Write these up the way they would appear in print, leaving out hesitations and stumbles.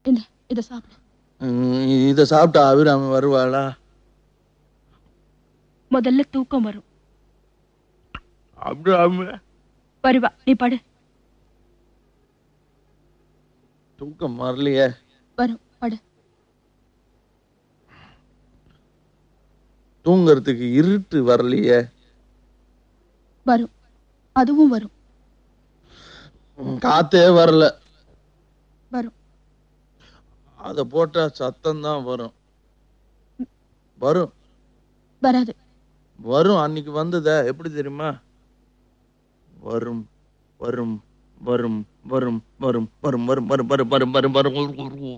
இந்த இத சாப்பிடு. இத சாப்பிட்டா அபிராமி வருவாளா? முதல்ல தூக்கம் வரும். அபிராமி வருவா, நீ படு. தூக்கம் வரலையே. வரும், படு. தூங்கறதுக்கு இருட்டு வரலையே. வரும், அதுவும் வரும். காத்தே வரல. வரும். அத போட்டா சத்தம் தான் வரும். வரும். வராது. வரும். அன்னைக்கு வந்ததே எப்படி தெரியுமா? வரும் வரும் வரும் வரும் வரும் வரும் வரும் வரும் வரும் வரும் வரும் வரும்.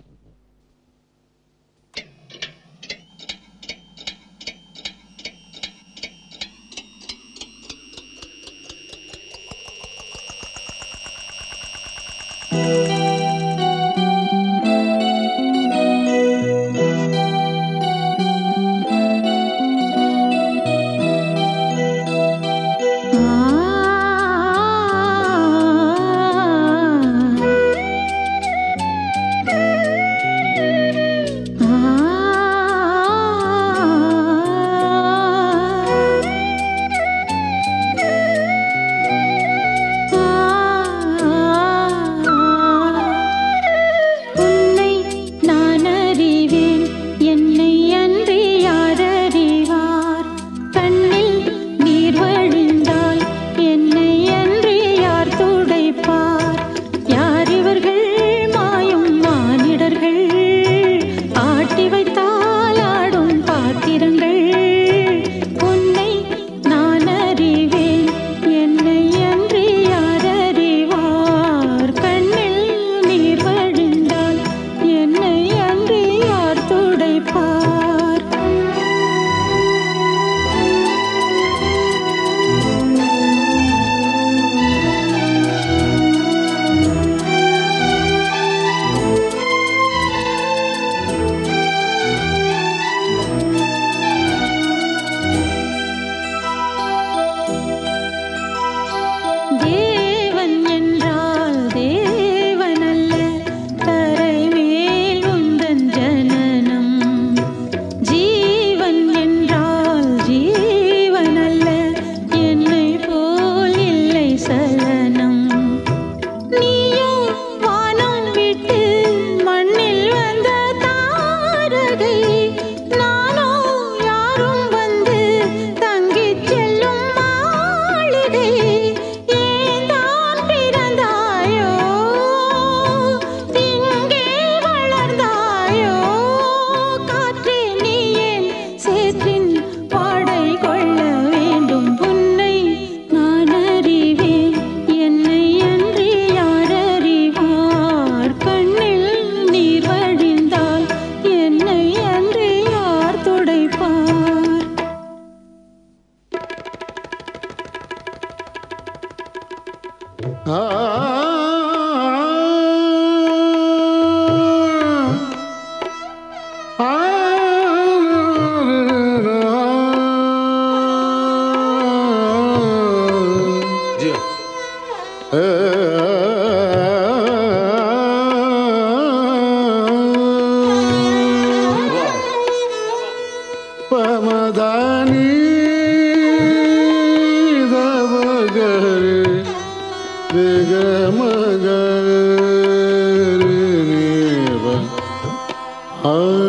Ah